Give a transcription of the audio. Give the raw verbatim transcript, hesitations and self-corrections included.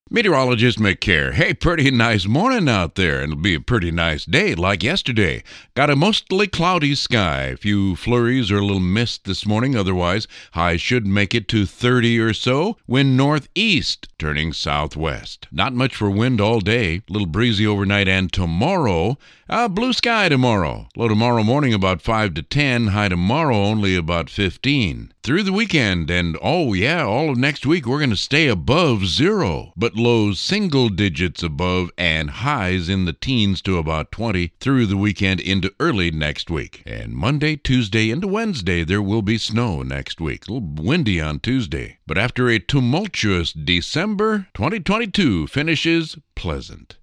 Meteorologist McCare. Hey, pretty nice morning out there, and it'll be a pretty nice day like yesterday. Got a mostly cloudy sky. A few flurries or a little mist this morning. Otherwise, highs should make it to thirty or so. Wind northeast, turning southwest. Not much for wind all day. A little breezy overnight, and tomorrow, uh, blue sky tomorrow. Low tomorrow morning about five to ten. High tomorrow only about fifteen. Through the weekend, and oh yeah, all of next week, we're going to stay above zero. But lows single digits above and highs in the teens to about twenty through the weekend into early next week. And Monday, Tuesday, into Wednesday, there will be snow next week. A little windy on Tuesday. But after a tumultuous December, twenty twenty-two finishes pleasant.